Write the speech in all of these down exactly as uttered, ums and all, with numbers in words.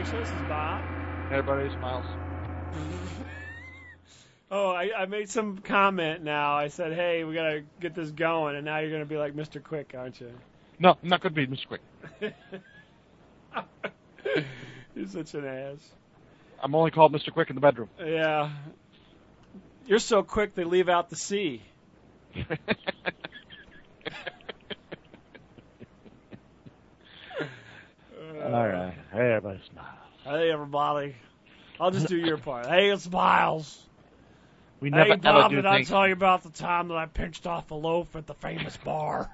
Morning Show. This is Bob. Hey, everybody, it's Miles. Oh, I, I made some comment now. I said, hey, we got to get this going, and now you're going to be like Mister Quick, aren't you? No, I'm not going to be Mister Quick. You're such an ass. I'm only called Mister Quick in the bedroom. Yeah. You're so quick they leave out the C. All right. Hey, everybody, Smiles. Hey, everybody. I'll just do your part. Hey, it's Miles. We never Hey, Bob, ever do did I things. tell you about the time that I pinched off a loaf at the famous bar?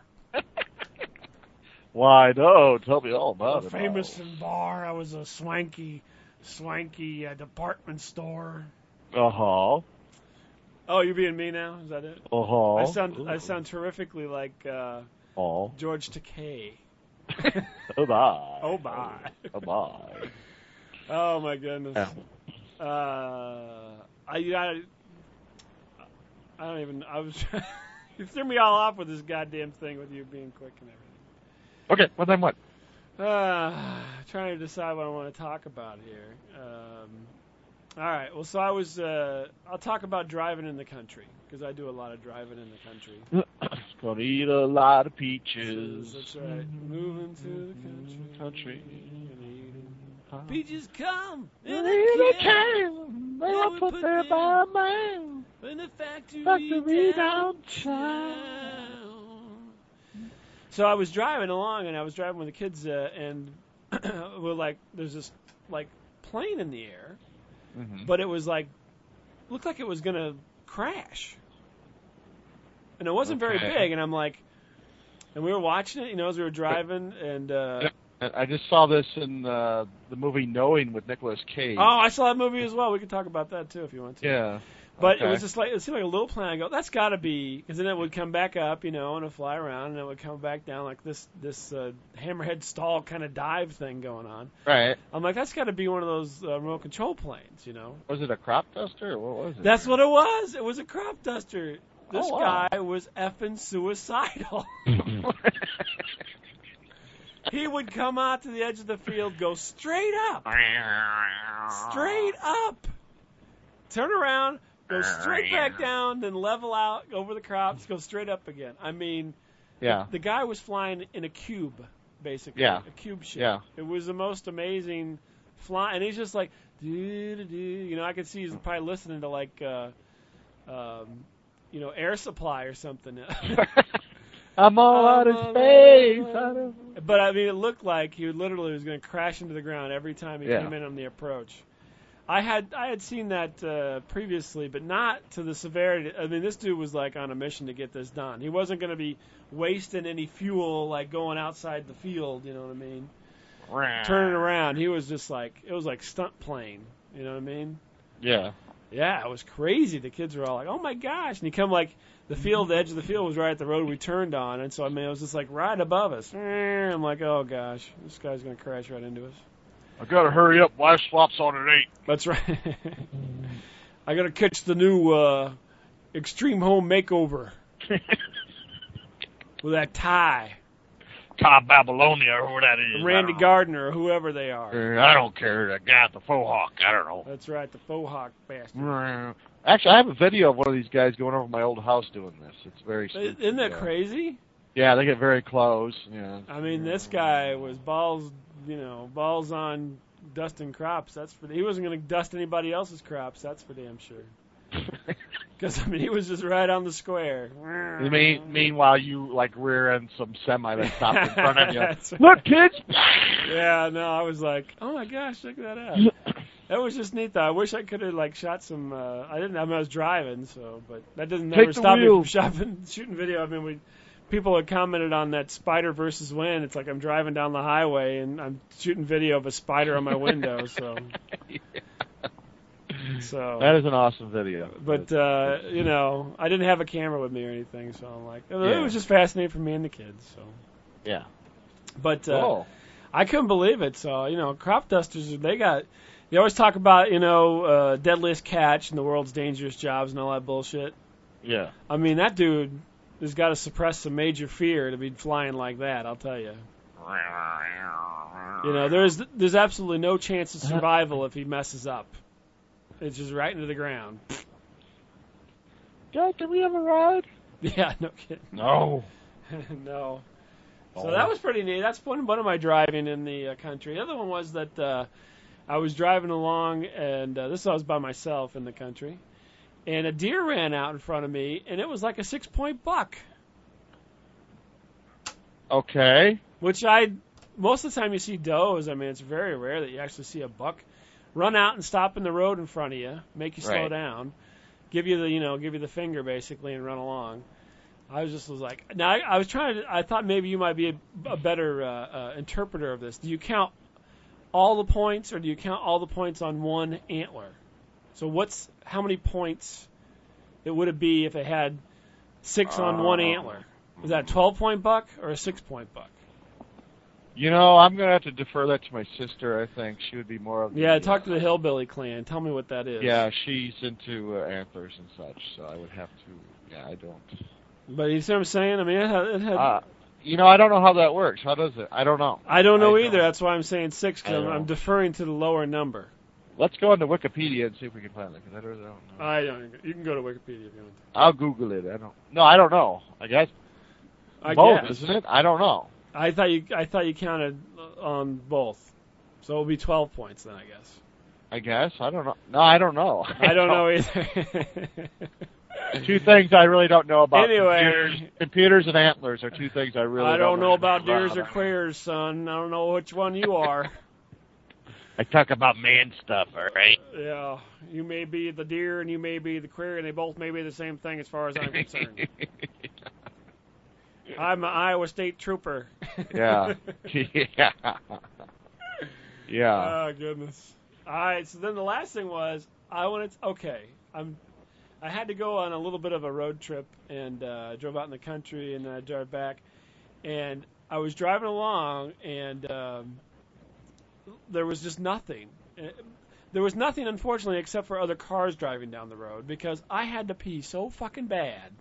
Why, no, tell me all about the it. famous Miles. bar. I was a swanky, swanky uh, department store. Uh-huh. Oh, you're being me now? Is that it? Uh-huh. I sound I sound terrifically like uh, Oh. George Takei. Oh, bye. Oh, bye. Oh, bye. Oh, my goodness. Yeah. Uh, I, I, I don't even, I was, you threw me all off with this goddamn thing with you being quick and everything. Okay, well, then what? Uh, trying to decide what I want to talk about here. Um, all right, well, so I was, uh, I'll talk about driving in the country, because I do a lot of driving in the country. Gonna eat a lot of peaches. That's right. Moving to the country. Country. Peaches come in In a a can. can. They They were were put put there there by a man. in the factory, Factory downtown. downtown. So I was driving along, and I was driving with the kids, uh, and we're like, there's this like plane in the air, Mm-hmm. but it was like, looked like it was gonna crash, and it wasn't very Okay. big. And I'm like, and we were watching it, you know, as we were driving, and uh, I just saw this in uh, the movie Knowing with Nicolas Cage. oh, I saw that movie as well. We could talk about that too if you want to. Yeah. But Okay. it was just like, it seemed like a little plane. I go, that's got to be, because then it would come back up, you know, and it'd fly around, and it would come back down like this this uh, hammerhead stall kind of dive thing going on. Right. I'm like, that's got to be one of those uh, remote control planes, you know. Was it a crop duster or what was it? That's what it was. It was a crop duster. This Oh, wow. guy was effing suicidal. He would come out to the edge of the field, go straight up, straight up, turn around, go straight back down, then level out over the crops, go straight up again. I mean, Yeah. the guy was flying in a cube, basically. Yeah. A cube shape. Yeah. It was the most amazing fly, and he's just like, doo doo doo. You know, I could see he's probably listening to like, uh, um, you know, Air Supply or something. I'm all out of space. I don't... But I mean, it looked like he literally was going to crash into the ground every time he Yeah. came in on the approach. I had I had seen that uh, previously, but not to the severity. I mean, this dude was like on a mission to get this done. He wasn't going to be wasting any fuel, like going outside the field. You know what I mean? Turning around, he was just like it was like stunt plane. You know what I mean? Yeah. Yeah, it was crazy. The kids were all like, "Oh my gosh!" And he come like the field, the edge of the field was right at the road we turned on, and so I mean it was just like right above us. I'm like, "Oh gosh, this guy's gonna crash right into us." I gotta hurry up. Last swap's on at eight. That's right. I gotta catch the new uh, Extreme Home Makeover with that tie, Tom Babylonia or who that is. Randy Gardner or whoever they are. I don't care. That guy at the faux hawk. I don't know. That's right, the faux hawk bastard. Actually, I have a video of one of these guys going over my old house doing this. It's very spooky. Isn't that yeah. crazy? Yeah, they get very close. Yeah. I mean, this guy was balls, you know, balls on dusting crops. That's for he wasn't going to dust anybody else's crops. That's for damn sure. Because I mean, he was just right on the square. mean, meanwhile, you like rear end some semi that stopped in front of you. That's right. Look, kids. Yeah, no, I was like, oh my gosh, check that out. That was just neat, though. I wish I could have like shot some. Uh, I didn't. I mean, I was driving, so but that doesn't Take never the stop me wheel. from shopping, shooting video. I mean, we people had commented on that spider versus wind. It's like I'm driving down the highway and I'm shooting video of a spider on my window. So, so That is an awesome video. But uh, you know, I didn't have a camera with me or anything, so I'm like, it Yeah. was just fascinating for me and the kids. So, yeah. but uh, Cool. I couldn't believe it. So, you know, crop dusters, they got. You always talk about, you know, uh, deadliest catch and the world's dangerous jobs and all that bullshit. Yeah. I mean, that dude has got to suppress some major fear to be flying like that, I'll tell you. You know, there's there's absolutely no chance of survival if he messes up. It's just right into the ground. Dad, can we have a ride? Yeah, no kidding. No. No. So Oh. that was pretty neat. That's one one of my driving in the uh, country. The other one was that uh, I was driving along, and uh, this I was by myself in the country, and a deer ran out in front of me, and it was like a six-point buck, Okay. which I most of the time you see does. I mean, it's very rare that you actually see a buck run out and stop in the road in front of you, make you slow Right. down, give you the you know give you the finger basically, and run along. I was just was like, now I, I was trying to. I thought maybe you might be a, a better uh, uh, interpreter of this. Do you count all the points, or do you count all the points on one antler? So what's how many points it would it be if it had six on one Uh, antler? Is that a twelve-point buck or a six-point buck? You know, I'm going to have to defer that to my sister, I think. She would be more of the... Yeah, talk to the Hillbilly Clan. Tell me what that is. Yeah, she's into uh, antlers and such, so I would have to... Yeah, I don't... But you see what I'm saying? I mean, it had, it had Uh, you know, I don't know how that works. How does it? I don't know. I don't know I either. don't. That's why I'm saying six, I because I'm, don't. I'm deferring to the lower number. Let's go into Wikipedia and see if we can find it, because I really don't know. I don't. You can go to Wikipedia if you want. I'll Google it. I don't... No, I don't know. I guess I both, guess. isn't it? I don't know. I thought you. I thought you counted on both, so it'll be twelve points then. I guess. I guess. I don't know. No, I don't know. I don't know either. Two things I really don't know about. Anyway. Computers, computers and antlers are two things I really I don't know about deers or about. queers, son. I don't know which one you are. I talk about man stuff, all right? Yeah, you may be the deer and you may be the queer, and they both may be the same thing as far as I'm concerned. I'm an Iowa State trooper. Yeah. Yeah. Yeah. Oh goodness. All right. So then the last thing was I wanted. To, okay, I'm. I had to go on a little bit of a road trip, and uh, I drove out in the country, and then I drove back, and I was driving along, and um, there was just nothing. Uh, There was nothing, unfortunately, except for other cars driving down the road because I had to pee so fucking bad.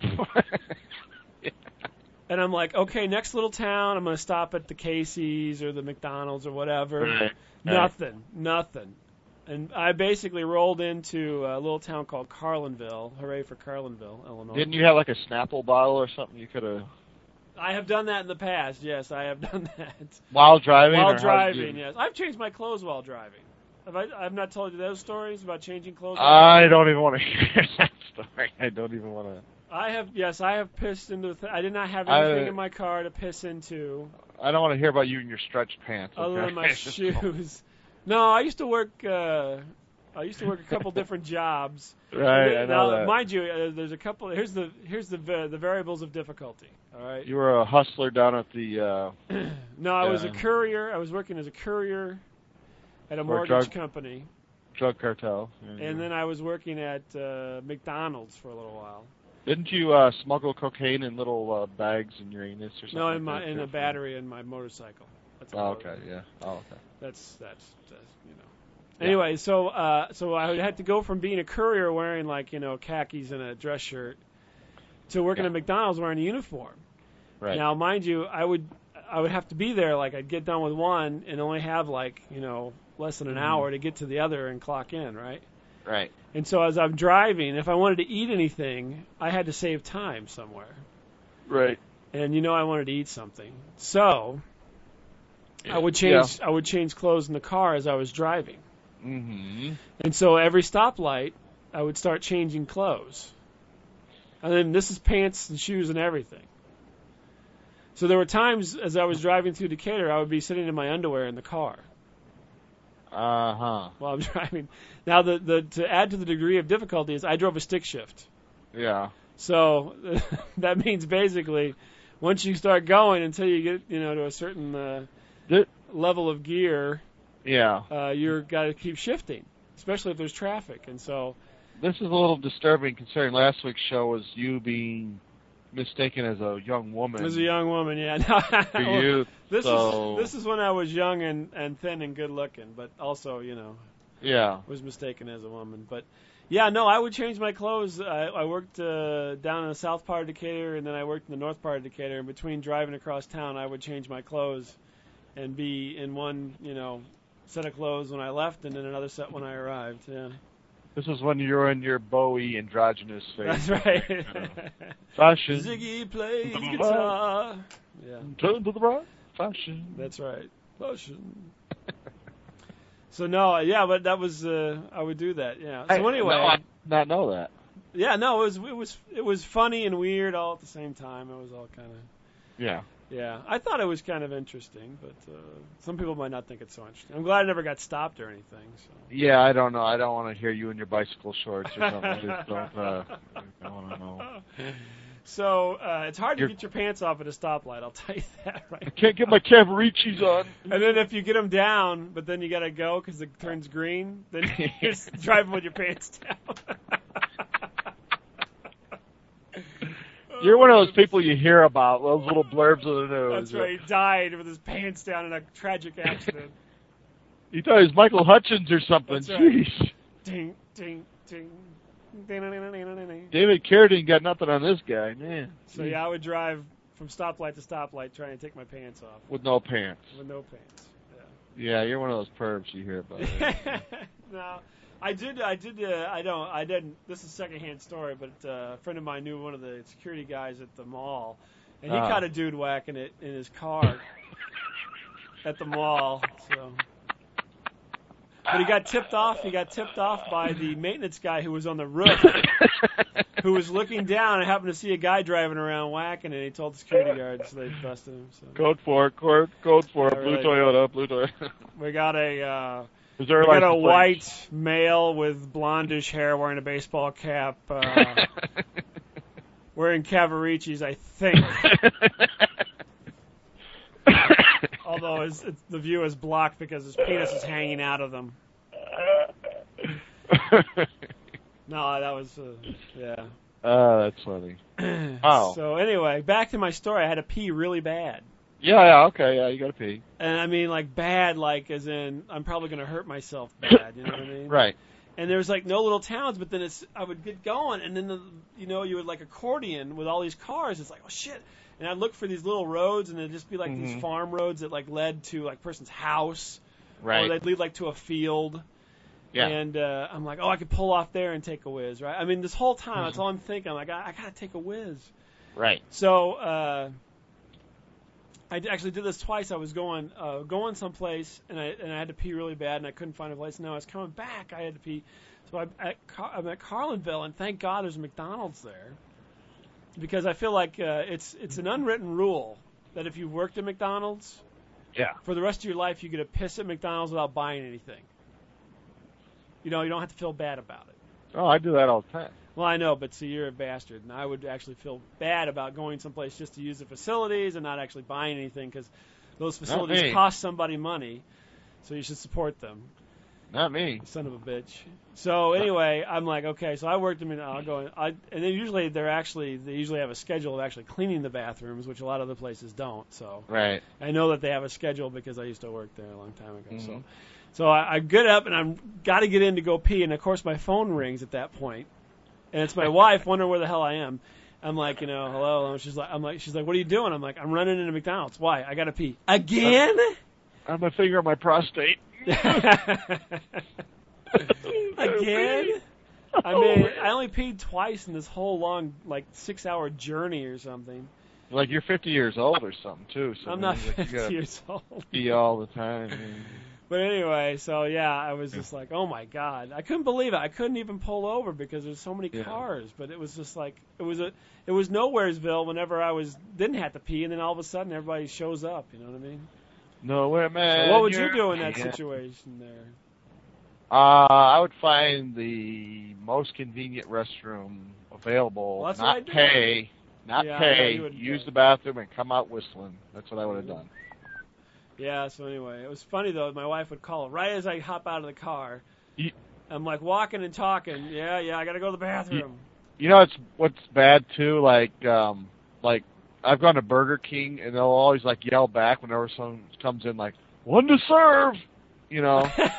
And I'm like, okay, next little town, I'm going to stop at the Casey's or the McDonald's or whatever. Right. Nothing, nothing. And I basically rolled into a little town called Carlinville. Hooray for Carlinville, Illinois. Didn't you have like a Snapple bottle or something you could have... I have done that in the past, yes, I have done that. While driving? While or how did driving, you- yes. I've changed my clothes while driving. Have I I've not told you those stories about changing clothes? I don't even want to hear that story. I don't even want to... I have, yes, I have pissed into the th- I did not have I- anything in my car to piss into I don't want to hear about you and your stretched pants. other okay? than my shoes. No, I used to work, uh, I used to work a couple different jobs. Right, I now, know that. mind you, uh, there's a couple, here's the, here's the, va- the variables of difficulty, all right? You were a hustler down at the... Uh, No, I was a Yeah. courier, I was working as a courier at a Or mortgage drug- company. drug cartel. And then I was working at uh, McDonald's for a little while. Didn't you uh, smuggle cocaine in little uh, bags in your anus or something? No, in like my that, in too? a battery in my motorcycle. That's Oh, all. okay, yeah. Oh, okay. That's that's, that's you know. Yeah. Anyway, so uh, so I had to go from being a courier wearing like you know khakis and a dress shirt to working Yeah. at McDonald's wearing a uniform. Right. Now, mind you, I would I would have to be there like I'd get done with one and only have like you know less than an Mhm. hour to get to the other and clock in, right? Right. And so as I'm driving, if I wanted to eat anything, I had to save time somewhere. Right. And you know I wanted to eat something. So I would change I would change clothes in the car as I was driving. Mm-hmm. And so every stoplight I would start changing clothes. And then this is pants and shoes and everything. So there were times as I was driving through Decatur I would be sitting in my underwear in the car Uh-huh. while I'm driving. Now the, the to add to the degree of difficulty is I drove a stick shift. Yeah. So that means basically, once you start going until you get you know to a certain uh, Th- level of gear, Yeah. uh, you're got to keep shifting, especially if there's traffic. And so, This is a little disturbing considering last week's show was you being mistaken as a young woman. as a young woman, yeah. For you. this so... is this is when I was young and, and thin and good looking, but also you know Yeah. Was mistaken as a woman. But yeah, no, I would change my clothes. I, I worked uh, down in the south part of Decatur, and then I worked in the north part of Decatur. And between driving across town, I would change my clothes and be in one, you know, set of clothes when I left, and then another set when I arrived. Yeah. This is when you were in your Bowie androgynous phase. That's right. Kind of fashion. Ziggy plays guitar. Yeah. Turn to the right. Fashion. That's right. Fashion. So no, yeah, but that was uh, I would do that. Yeah. So I, anyway, no, I did not know that. Yeah, no, it was it was it was funny and weird all at the same time. It was all kind of. Yeah. Yeah, I thought it was kind of interesting, but uh, some people might not think it's so interesting. I'm glad I never got stopped or anything. So. Yeah, I don't know. I don't want to hear you in your bicycle shorts or something. I just don't. Uh, I don't want to know. So uh, it's hard You're, to get your pants off at a stoplight. I'll tell you that right. I can't get my Cavaricis on. And then if you get them down, but then you gotta go because it turns green, then you're just driving with your pants down. You're one of those people you hear about, those little blurbs of the news. That's right. He died with his pants down in a tragic accident. You thought he was Michael Hutchins or something. That's right. Jeez. Ding, ding, ding. David Carradine got nothing on this guy, man. So yeah, I would drive from stoplight to stoplight trying to take my pants off. With no pants. With no pants. Yeah. Yeah, you're one of those pervs you hear about. No, I did. I did. Uh, I don't. I didn't. This is a secondhand story, but uh, a friend of mine knew one of the security guys at the mall, and he uh. caught a dude whacking it in his car at the mall. So. But he got tipped off. He got tipped off by the maintenance guy who was on the roof, who was looking down and happened to see a guy driving around whacking it. And he told the security guards, so they busted him. So. Code for it, code, code for it, blue right. Toyota, blue Toyota. We got a uh, Is there we got a plate? white male with blondish hair wearing a baseball cap, uh, wearing Cavaricis, I think. Although his, it's, the view is blocked because his penis is hanging out of them. No, that was, uh, yeah. Oh, that's funny. Oh. So anyway, back to my story. I had to pee really bad. Yeah, yeah, okay, yeah, you gotta pee. And I mean, like, bad, like, as in, I'm probably going to hurt myself bad, you know what I mean? Right. And there's, like, no little towns, but then it's, I would get going, and then, the, you know, you would, like, accordion with all these cars. It's like, oh, shit. And I'd look for these little roads, and they'd just be, like, mm-hmm. these farm roads that, like, led to, like, a person's house. Right. Or they'd lead, like, to a field. Yeah. And uh, I'm like, oh, I could pull off there and take a whiz, right? I mean, this whole time, mm-hmm. that's all I'm thinking. I'm like, I, I got to take a whiz. Right. So, uh... I actually did this twice. I was going uh, going someplace, and I and I had to pee really bad, and I couldn't find a place. And now I was coming back, I had to pee. So I, at Car- I'm at Carlinville, and thank God there's a McDonald's there, because I feel like uh, it's it's an unwritten rule that if you've worked at McDonald's, yeah, for the rest of your life you get to piss at McDonald's without buying anything. You know, you don't have to feel bad about it. Oh, I do that all the time. Well, I know, but see, you're a bastard, and I would actually feel bad about going someplace just to use the facilities and not actually buying anything, because those facilities cost somebody money, so you should support them. Not me. Son of a bitch. So anyway, I'm like, okay, so I worked them in. I'll go, in, I, and then usually they're actually they usually have a schedule of actually cleaning the bathrooms, which a lot of other places don't. So right. I know that they have a schedule because I used to work there a long time ago. Mm-hmm. So, so I, I get up and I'm got to get in to go pee, and of course my phone rings at that point. And it's my wife wondering where the hell I am. I'm like, you know, hello. And she's like, I'm like, she's like, what are you doing? I'm like, I'm running into McDonald's. Why? I gotta pee again. I have my finger on my prostate. Again? I mean, I only peed twice in this whole long, like, six-hour journey or something. Like you're fifty years old or something too. So I'm not like fifty years old. Pee all the time. But anyway, so yeah, I was just like, oh my God, I couldn't believe it. I couldn't even pull over because there's so many yeah. cars. But it was just like it was a, it was Nowheresville whenever I was didn't have to pee, and then all of a sudden everybody shows up. You know what I mean? Nowhere, man. So what would you do in that situation there? Uh, I would find the most convenient restroom available. Well, that's not what I did. pay, not yeah, pay. would, use uh, the bathroom and come out whistling. That's what I would have done. Yeah, so anyway, it was funny, though. My wife would call right as I hop out of the car. You, I'm, like, walking and talking. Yeah, yeah, I got to go to the bathroom. You, you know what's, what's bad, too? Like, um, like, I've gone to Burger King, and they'll always, like, yell back whenever someone comes in, like, one to serve, you know.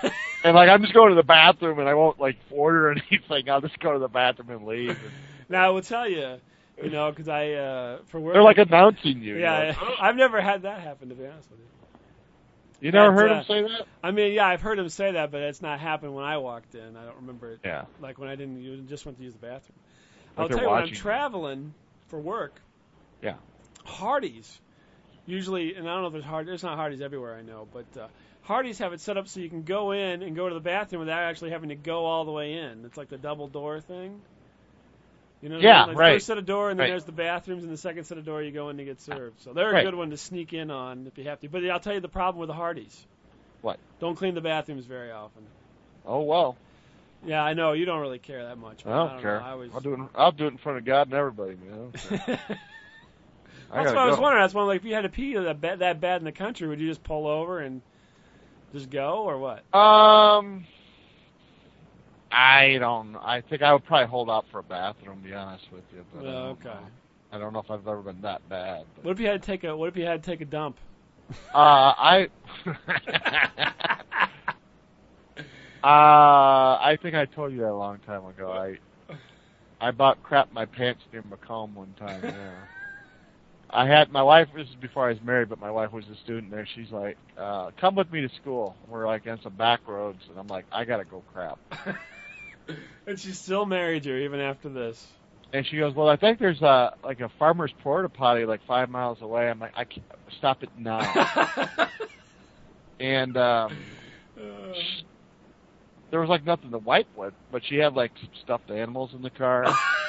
And like I'm just going to the bathroom and I won't like order anything. I'll just go to the bathroom and leave. And... Now I will tell you, you know, because I uh, for work. They're like announcing you. Yeah, you know? I've never had that happen, to be honest with you. You never But, heard uh, him say that? I mean, yeah, I've heard him say that, but it's not happened when I walked in. I don't remember it. Yeah. Like when I didn't you just went to use the bathroom. Like I'll they're tell you when I'm watching you. traveling for work. Yeah. Hardee's, usually, and I don't know if there's Hardee's. There's not Hardee's everywhere, I know, but uh, Hardee's have it set up so you can go in and go to the bathroom without actually having to go all the way in. It's like the double door thing. You know, Yeah, like right. The first set of door, and then Right. there's the bathrooms, and the second set of door you go in to get served. So they're a Right. good one to sneak in on if you have to. But I'll tell you the problem with the Hardee's. What? Don't clean the bathrooms very often. Oh well. Yeah, I know you don't really care that much. I but don't, I don't care. Know, I always... I'll do it. I'll do it in front of God and everybody. You know. So. That's I what gotta I was go. wondering. That's why, like, if you had to pee that bad, that bad in the country, would you just pull over and just go, or what? Um, I don't. know. I think I would probably hold out for a bathroom. To be honest with you, but I Oh, don't okay. know. I don't know if I've ever been that bad. But. What if you had to take a What if you had to take a dump? Uh, I. uh, I think I told you that a long time ago. I. I bought crap in my pants near Macomb one time. Yeah. I had my wife. This is before I was married, but my wife was a student there. She's like, uh, "Come with me to school." We're like on some back roads, and I'm like, "I gotta go crap." And she still married you even after this. And she goes, "Well, I think there's a like a farmer's porta potty like five miles away." I'm like, "I can't stop it now." And um, Uh, there was like nothing to wipe with, but she had like some stuffed animals in the car.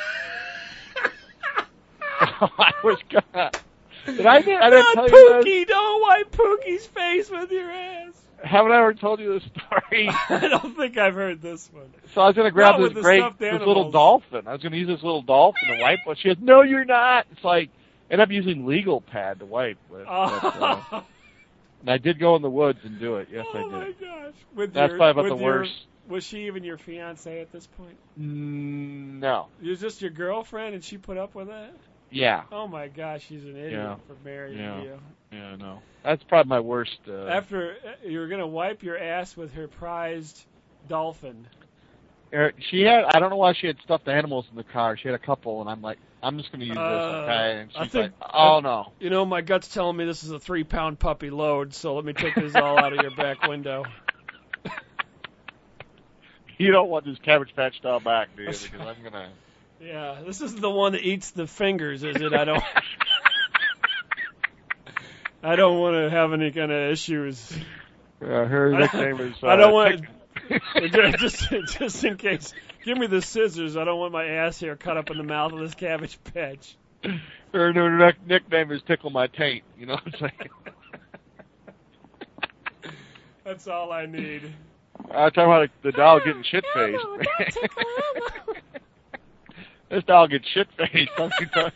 I was gonna. Did I? Did, I didn't Not tell you Pookie! Don't wipe Pookie's face with your ass. this. Haven't I ever told you this story? I don't think I've heard this one. So I was gonna grab Not with this the great, stuffed this animals. little dolphin. I was gonna use this little dolphin to wipe with. She goes, "No, you're not." It's like end up using legal pad to wipe with. Oh, But, uh, and I did go in the woods and do it. Yes, oh I did. my gosh! With That's your, probably about with the your- worst. Was she even your fiance at this point? Mm, no. It was just your girlfriend, and she put up with it? Yeah. Oh my gosh, she's an idiot Yeah. for marrying Yeah. you. Yeah, no. That's probably my worst. Uh, After uh, you were gonna wipe your ass with her prized dolphin. er, she had. I don't know why she had stuffed animals in the car. She had a couple, and I'm like, I'm just gonna use Uh, this, okay? And I she's think- like, oh no. You know, my gut's telling me this is a three-pound puppy load, so let me take this all out of your back window. You don't want this Cabbage Patch doll back, do you? Because I'm gonna. Yeah, this isn't the one that eats the fingers, is it? I don't. I don't want to have any kind of issues. Uh, her I- nickname is. Uh, I don't want Tick- just just in case. Give me the scissors. I don't want my ass hair cut up in the mouth of this Cabbage Patch. Her new nick- nickname is Tickle My Taint. You know what I'm saying? That's all I need. I'm talking about the doll getting shit faced. This doll gets shit faced. Let me tell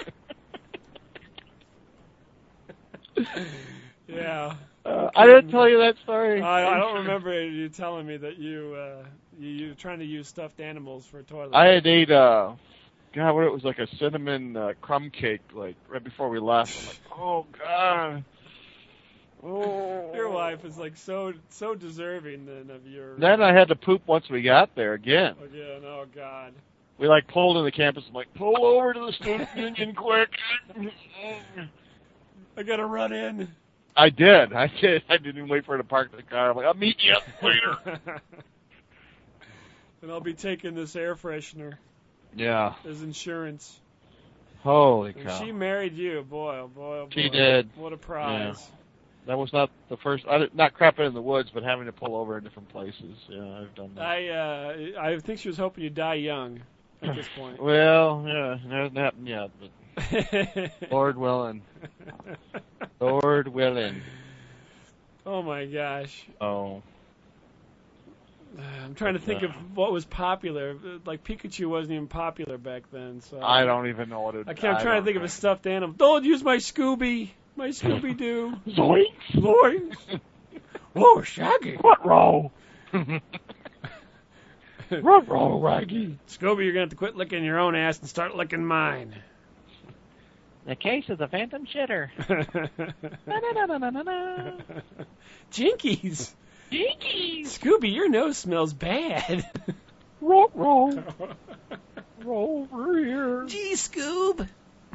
you. Yeah. Uh, I didn't tell you that story. I, I don't remember you telling me that you uh, you you were trying to use stuffed animals for a toilet. I had ate uh, God, what it was like a cinnamon uh, crumb cake, like right before we left. I'm like, oh God. Oh. Your wife is like so so deserving then of your. Then I had to poop once we got there again. Again, oh God. We like pulled in the campus. I'm like, pull over to the student union quick. I gotta run in. I did. I did. I didn't even wait for her to park the car. I'm like, I'll meet you later. And I'll be taking this air freshener Yeah. as insurance. Holy And cow. she married you, boy, oh boy, oh boy. She did. What a prize. That was not the first. I did, not crapping in the woods, but having to pull over in different places. Yeah, I've done that. I uh, I think she was hoping you'd die young at this point. Well, yeah, it hasn't happened yet, but Lord willing. Lord willing. Oh my gosh. Oh. I'm trying to think of what was popular. Like Pikachu wasn't even popular back then, so I don't even know what it. I can't. I'm trying I to think of don't a stuffed animal. Don't use my Scooby. My Scooby Doo. Zoinks! Zoinks! Whoa, Shaggy! What row? What row, Raggy? Scooby, you're gonna have to quit licking your own ass and start licking mine. The case of the Phantom Shitter. Jinkies. Scooby, your nose smells bad. Roll, roll. Roll over here. Gee, Scoob.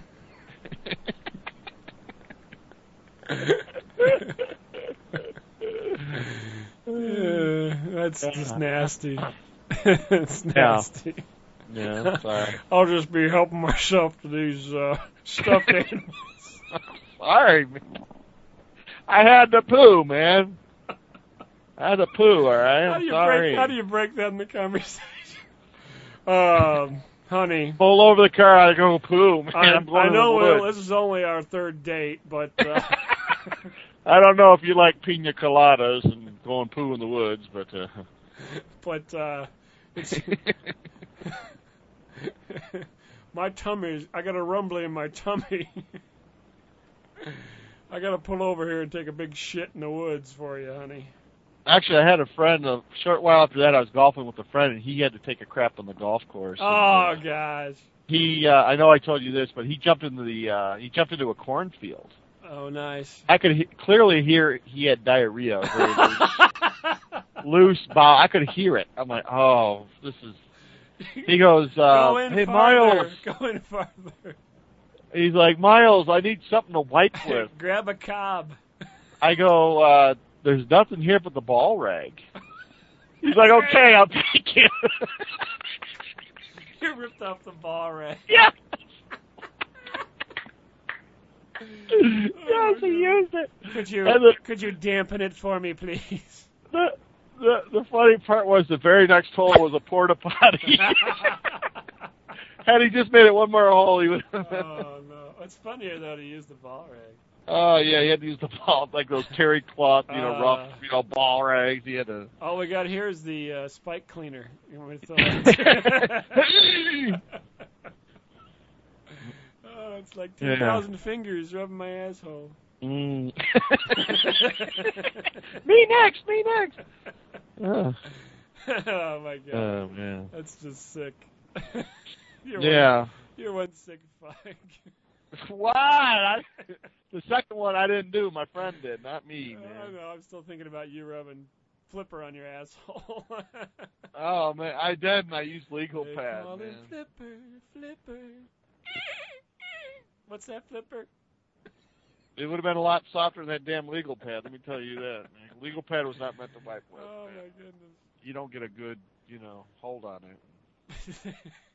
uh, that's just nasty. It's nasty. Yeah, yeah, sorry. I'll just be helping myself to these uh, stuffed animals. Sorry, man. I had to poo, man. I had to poo, all right? I'm how do you sorry. break? How do you break that in the conversation? Um, honey. Pull over the car. I go poo, man. I, I'm going I know to the well, woods. this is only our third date, but uh, I don't know if you like pina coladas and going poo in the woods, but uh, but uh, it's my tummy. I got a rumbling in my tummy. I got to pull over here and take a big shit in the woods for you, honey. actually, I had a friend. A short while after that, I was golfing with a friend, and he had to take a crap on the golf course. Oh and, uh, gosh. He, uh, I know I told you this, but he jumped into the, uh, he jumped into a cornfield. Oh, nice. I could he- clearly hear he had diarrhea. Very loose, loose bowel. I could hear it. I'm like, oh, this is. He goes, uh, Go in hey, farther. Miles. Go in farther. He's like, Miles, I need something to wipe with. Grab a cob. I go, uh, there's nothing here but the ball rag. He's like, okay, I'll take it. You ripped off the ball rag. Yeah. Yes, he used it. Could you And the- could you dampen it for me, please? The, the the funny part was the very next hole was a porta potty. Had he just made it one more hole, he would. Oh no! It's funnier though to use the ball rag. Oh yeah, he had to use the ball like those terry cloth, you know, Uh, rough, you know, ball rags. He had to. All we got here is the uh, spike cleaner. You want me to throw it? Oh, it's like ten thousand yeah. fingers rubbing my asshole. Mm. Me next, me next. Oh, oh my god. Oh man. That's just sick. you're yeah. One, you're one sick fuck. What? I, the second one I didn't do. My friend did, not me, man. I know. I'm still thinking about you rubbing Flipper on your asshole. Oh man, I did, and I used legal they pad, call man. Him Flipper, Flipper. What's that, Flipper? It would have been a lot softer than that damn legal pad. Let me tell you that. Man. Legal pad was not meant to wipe with. Oh man. my goodness. You don't get a good, you know, hold on it.